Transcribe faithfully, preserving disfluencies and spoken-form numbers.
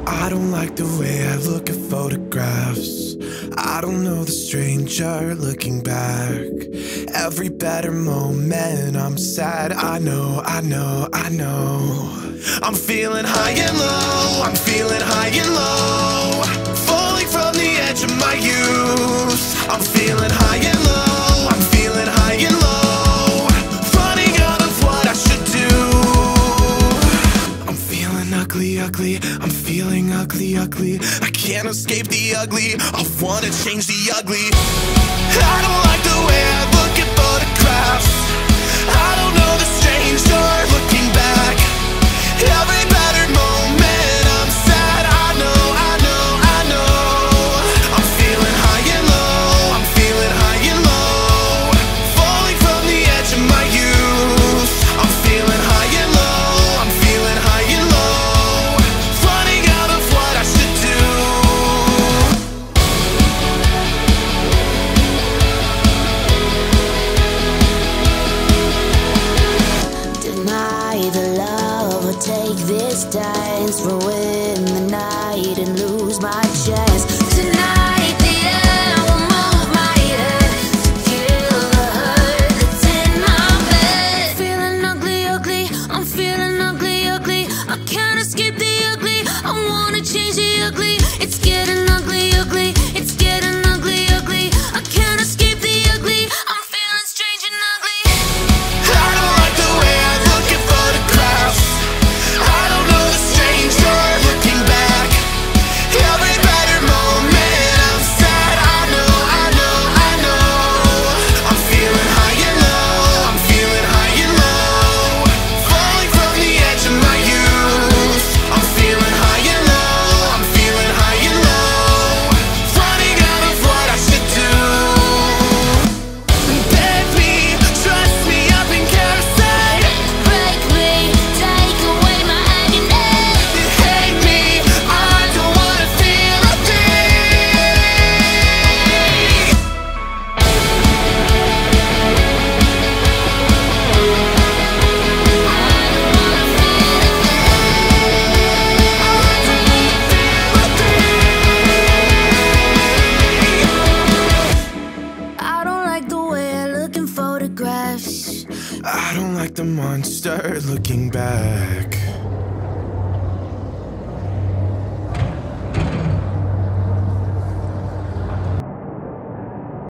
I don't like the way I look at photographs. I don't know the stranger looking back. Every better moment I'm sad. I know, I know, I know. I'm feeling high and low, I'm feeling high and low, falling from the edge of my youth. I'm feeling high and low, I'm feeling high and low, running out of what I should do. I'm feeling ugly, ugly, I'm feeling ugly, ugly. I can't escape the ugly, I wanna change the ugly. I don't like the way I look at photographs. I don't know the stranger looking back. Every better moment I'm sad. I know, I know, I know. I'm feeling high and low, I'm feeling high and low, falling from the edge of my youth. I'm feeling high and low, I'm feeling high and low, running out of what I should do. Deny the love or take this dance, ruin the night and lose my chance. Tonight the air will move my head, kill the hurt that's in my bed. Feeling ugly, ugly, I'm feeling ugly, ugly. I can't escape the ugly, I wanna change the ugly. It's getting ugly, ugly, it's getting ugly, ugly. I can't escape the ugly, I'm feeling strange and ugly. I don't like the way I look at photographs. I don't know the stranger looking back. Every better moment I'm sad. I know, I know, I know. I'm feeling high and low, I'm feeling high and low, falling from the edge of my youth. I'm feeling high and low, I'm feeling high and low, running out of what I should do. Beg me, trust me, I've been caressing. Break me, take away my agony. Hate me, I don't wanna feel a thing. I don't like the way I look in photographs. I don't like the monster looking back.